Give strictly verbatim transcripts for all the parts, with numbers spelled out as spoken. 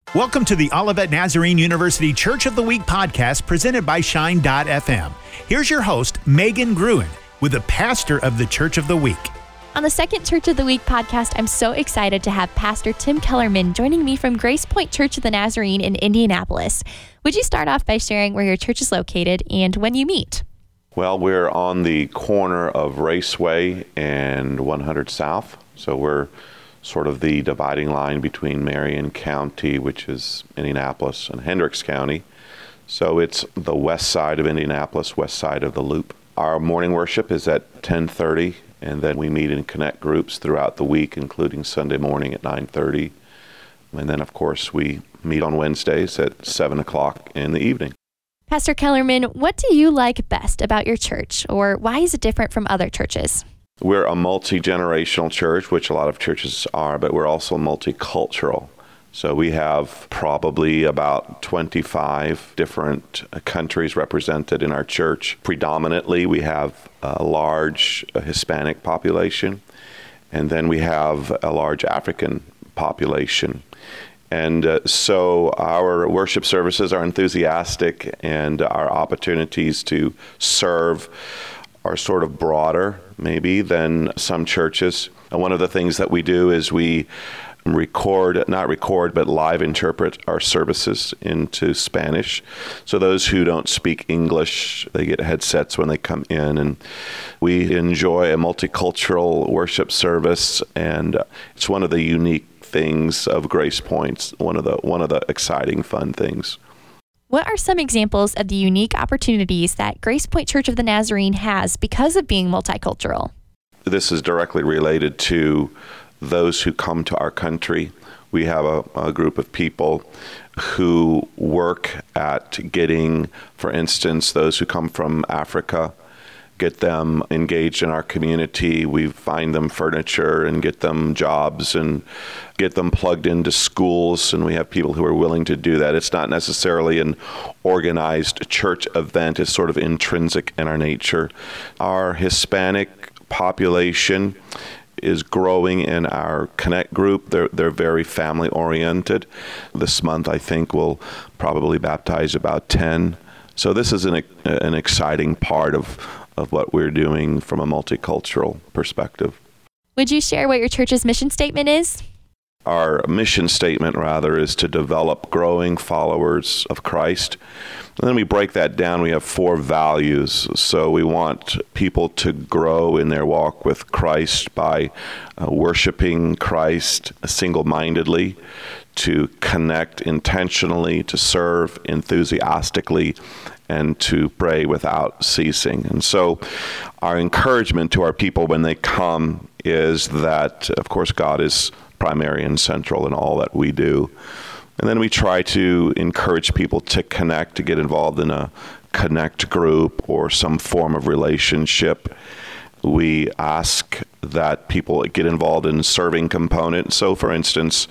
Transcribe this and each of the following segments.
Welcome to the Olivet Nazarene University Church of the Week podcast presented by Shine dot F M. Here's your host, Megan Gruen, with the pastor of the Church of the Week. On the second Church of the Week podcast, I'm so excited to have Pastor Tim Kellerman joining me from Grace Point Church of the Nazarene in Indianapolis. Would you start off by sharing where your church is located and when you meet? Well, we're on the corner of Raceway and one hundred South, so we're sort of the dividing line between Marion County, which is Indianapolis, and Hendricks County. So it's the west side of Indianapolis, west side of the Loop. Our morning worship is at ten thirty, and then we meet in connect groups throughout the week, including Sunday morning at nine thirty. And then, of course, we meet on Wednesdays at seven o'clock in the evening. Pastor Kellerman, what do you like best about your church, or why is it different from other churches? We're a multi-generational church, which a lot of churches are, but we're also multicultural. So we have probably about twenty-five different countries represented in our church. Predominantly, we have a large Hispanic population, and then we have a large African population. And uh, so our worship services are enthusiastic, and our opportunities to serve are sort of broader, maybe, than some churches. And one of the things that we do is we record, not record, but live interpret our services into Spanish. So those who don't speak English, they get headsets when they come in, and we enjoy a multicultural worship service, and it's one of the unique things of Grace Points, one of the one of the exciting, fun things. What are some examples of the unique opportunities that Grace Point Church of the Nazarene has because of being multicultural? This is directly related to those who come to our country. We have a, a group of people who work at getting, for instance, those who come from Africa, get them engaged in our community. We find them furniture and get them jobs and get them plugged into schools, and we have people who are willing to do that. It's not necessarily an organized church event. It's sort of intrinsic in our nature. Our Hispanic population is growing in our Connect group. They're they're very family oriented. This month, I think, we'll probably baptize about ten. So this is an an exciting part of of what we're doing from a multicultural perspective. Would you share what your church's mission statement is? Our mission statement, rather, is to develop growing followers of Christ. And then we break that down. We have four values. So we want people to grow in their walk with Christ by uh, worshiping Christ single-mindedly, to connect intentionally, to serve enthusiastically, and to pray without ceasing. And so our encouragement to our people when they come is that, of course, God is primary and central in all that we do. And then we try to encourage people to connect, to get involved in a connect group or some form of relationship. We ask that people get involved in serving component. So, for instance,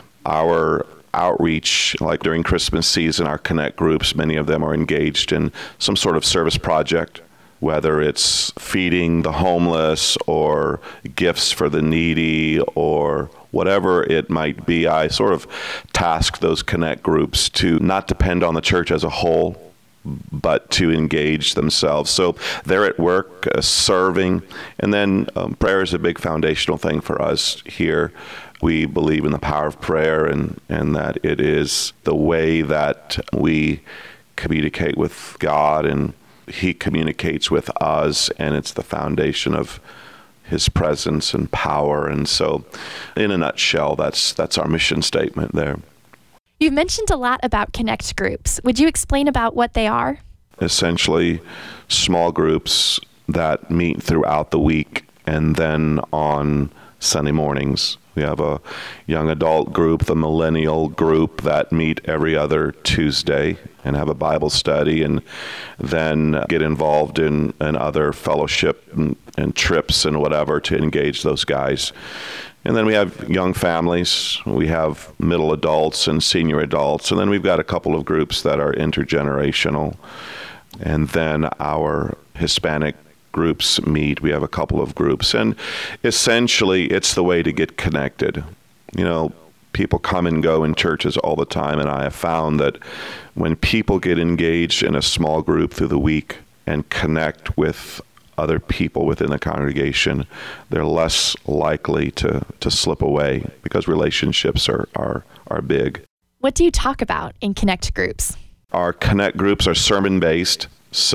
our outreach, like during Christmas season, our connect groups, many of them are engaged in some sort of service project, whether it's feeding the homeless or gifts for the needy or whatever it might be. I sort of task those connect groups to not depend on the church as a whole, but to engage themselves. So they're at work uh, serving. And then um, prayer is a big foundational thing for us here. We believe in the power of prayer, and, and that it is the way that we communicate with God, and He communicates with us, and it's the foundation of His presence and power. And so, in a nutshell, that's that's our mission statement there. You've mentioned a lot about connect groups. Would you explain about what they are? Essentially, small groups that meet throughout the week, and then on Sunday mornings. We have a young adult group, the millennial group, that meet every other Tuesday and have a Bible study, and then get involved in, in other fellowship and, and trips and whatever to engage those guys. And then we have young families, we have middle adults and senior adults, and then we've got a couple of groups that are intergenerational. And then our Hispanic groups meet. We have a couple of groups, and essentially it's the way to get connected. You know, People come and go in churches all the time, and I have found that when people get engaged in a small group through the week and connect with other people within the congregation, they're less likely to, to slip away because relationships are, are, are big. What do you talk about in Connect groups? Our Connect groups are sermon-based,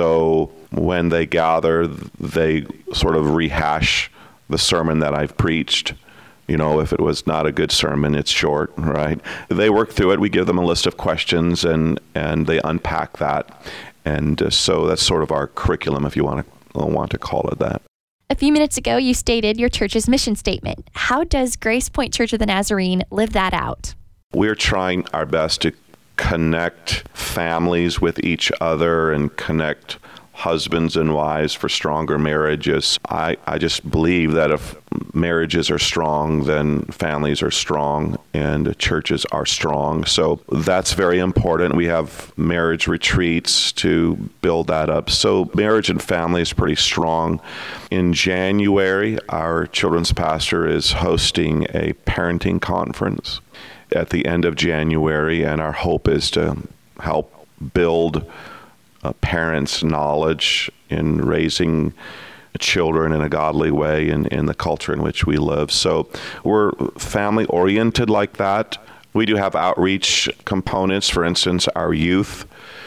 so when they gather, they sort of rehash the sermon that I've preached. You know, if it was not a good sermon, it's short, right? They work through it. We give them a list of questions, and, and they unpack that. And uh, so that's sort of our curriculum, if you want to want to call it that. A few minutes ago, you stated your church's mission statement. How does Grace Point Church of the Nazarene live that out? We're trying our best to connect families with each other and connect husbands and wives for stronger marriages. I, I just believe that if marriages are strong, then families are strong and churches are strong. So that's very important. We have marriage retreats to build that up. So marriage and family is pretty strong. In January, our children's pastor is hosting a parenting conference at the end of January, and our hope is to help build Uh, parents' knowledge in raising children in a godly way in, in the culture in which we live. So we're family-oriented like that. We do have outreach components. For instance, our youth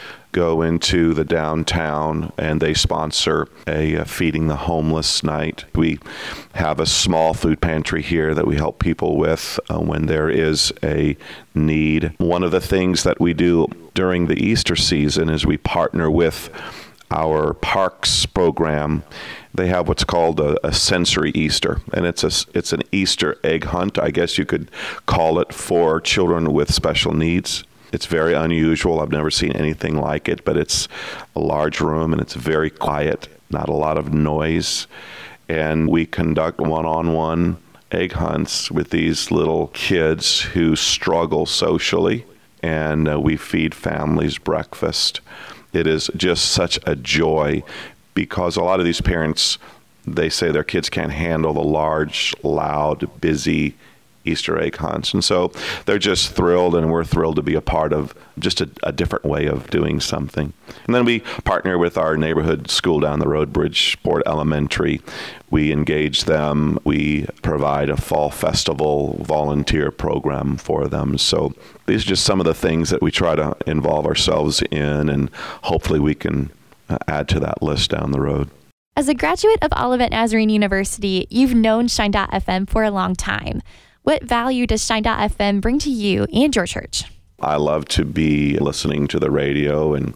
go into the downtown and they sponsor a, a Feeding the Homeless night. We have a small food pantry here that we help people with uh, when there is a need. One of the things that we do during the Easter season is we partner with our parks program. They have what's called a, a sensory Easter, and it's a, it's an Easter egg hunt, I guess you could call it, for children with special needs. It's very unusual. I've never seen anything like it, but it's a large room and it's very quiet, not a lot of noise. And we conduct one-on-one egg hunts with these little kids who struggle socially, and uh, we feed families breakfast. It is just such a joy because a lot of these parents, they say their kids can't handle the large, loud, busy Easter egg hunts. And so they're just thrilled, and we're thrilled to be a part of just a, a different way of doing something. And then we partner with our neighborhood school down the road, Bridgeport Elementary. We engage them. We provide a fall festival volunteer program for them. So these are just some of the things that we try to involve ourselves in, and hopefully we can uh, add to that list down the road. As a graduate of Olivet Nazarene University, you've known Shine dot F M for a long time. What value does Shine dot F M bring to you and your church? I love to be listening to the radio and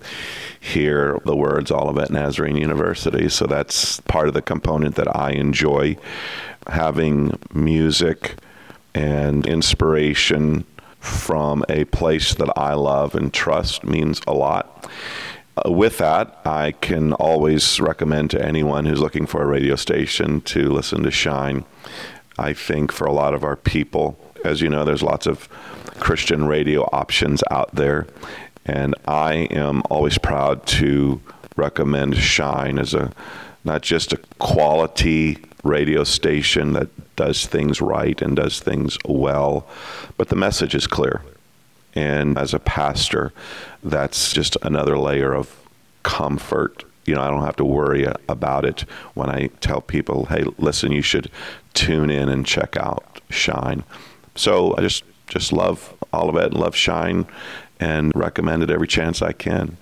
hear the words Olivet Nazarene University. So that's part of the component that I enjoy. Having music and inspiration from a place that I love and trust means a lot. Uh, with that, I can always recommend to anyone who's looking for a radio station to listen to Shine. I think for a lot of our people, as you know, there's lots of Christian radio options out there, and I am always proud to recommend Shine as a not just a quality radio station that does things right and does things well, but the message is clear. And as a pastor, that's just another layer of comfort. You know, I don't have to worry about it when I tell people, hey, listen, you should tune in and check out Shine. So I just, just love Olivet and love Shine and recommend it every chance I can.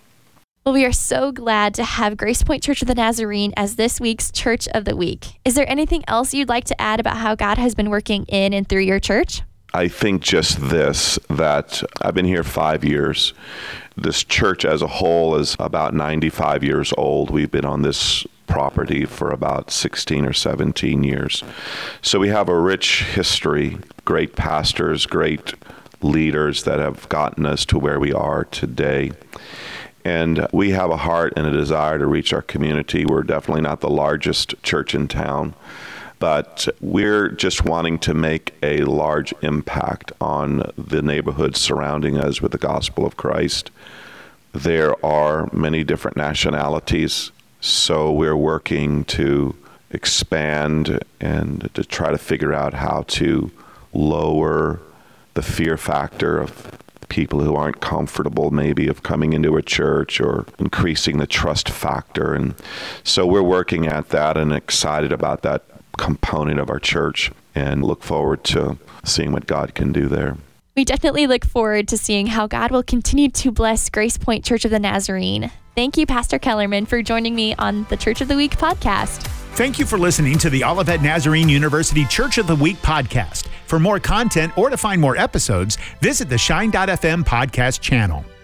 Well, we are so glad to have Grace Point Church of the Nazarene as this week's Church of the Week. Is there anything else you'd like to add about how God has been working in and through your church? I think just this, that I've been here five years. This church as a whole is about ninety-five years old. We've been on this property for about sixteen or seventeen years. So we have a rich history, great pastors, great leaders that have gotten us to where we are today. And we have a heart and a desire to reach our community. We're definitely not the largest church in town, but we're just wanting to make a large impact on the neighborhoods surrounding us with the gospel of Christ. There are many different nationalities, so we're working to expand and to try to figure out how to lower the fear factor of people who aren't comfortable maybe of coming into a church, or increasing the trust factor. And so we're working at that and excited about that component of our church, and look forward to seeing what God can do there. We definitely look forward to seeing how God will continue to bless Grace Point Church of the Nazarene. Thank you, Pastor Kellerman, for joining me on the Church of the Week podcast. Thank you for listening to the Olivet Nazarene University Church of the Week podcast. For more content or to find more episodes, visit the Shine dot F M podcast channel.